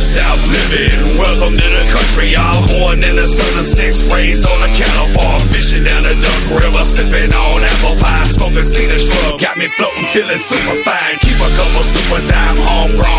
South living, welcome to the country. I'm born in the southern sticks, raised on a cattle farm, fishing down the Duck River, sipping on apple pie, smoking cedar shrub. Got me floating, feeling super fine. Keep a couple super dime homegrown